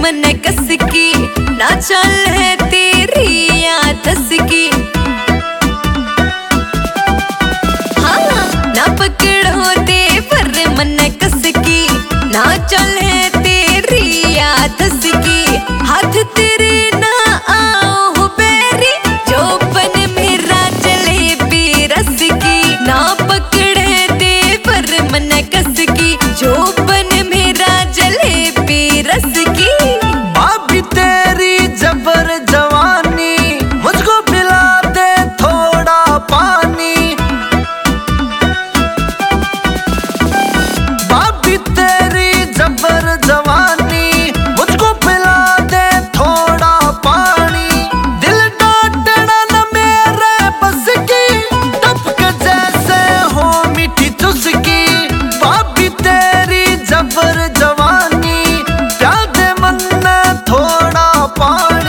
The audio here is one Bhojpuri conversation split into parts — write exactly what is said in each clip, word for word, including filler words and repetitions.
मन कस की ना चल है तेरी आदत की। हाँ ना पकड़ो दे पर मन कस की ना चल है तेरी आदत की। हाथ तेरे ना आओ बेरी जोबन मेरा जलेबी रस की ना पकड़े दे पर मन कस की जोबन मेरा जलेबी रस की। भाभी तेरी जबर जवानी मुझको पिला दे थोड़ा पानी। भाभी तेरी जबर जवानी मुझको पिला दे थोड़ा पानी। दिल डांटना न मेरे बस की टपक जैसे हो मीठी चुस्की। भाभी तेरी जबर जवानी प्यादे मन में थोड़ा पानी।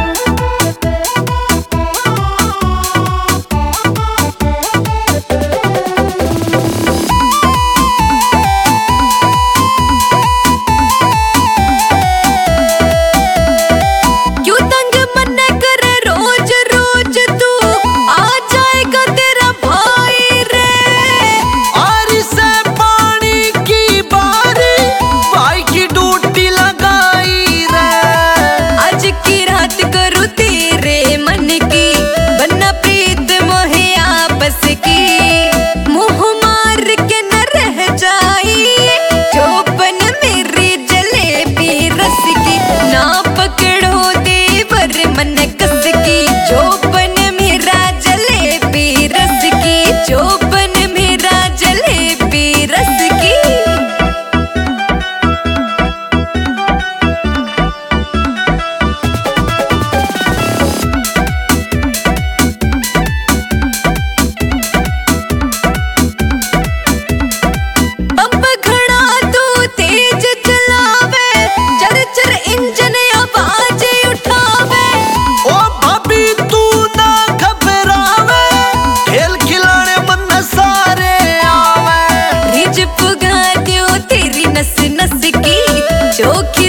क्यों तंग मन करे रोज रोज तू आ जाएगा तेरा भाई रे। आरी से पानी की बारी भाई की ड्यूटी लगाई रे। आज की रात करूँ तेरे मन की बन्ना प्रीत मोहे आपस की। मुँह मार के न रह जाई जोबन मेरी जलेबी रस की ना पकड़ो देवर मन कस की जोबन मेरा जलेबी रस की जोबन मेरा जलेबी रस की। पंप घड़ा तू तेज चलावे चर चर इंजन आवाज उठावे। ओ भाभी तू ना घबरावे खेल खिलाने मन सारे आवे। रिज पुगा दियो तेरी नस नस की चौकी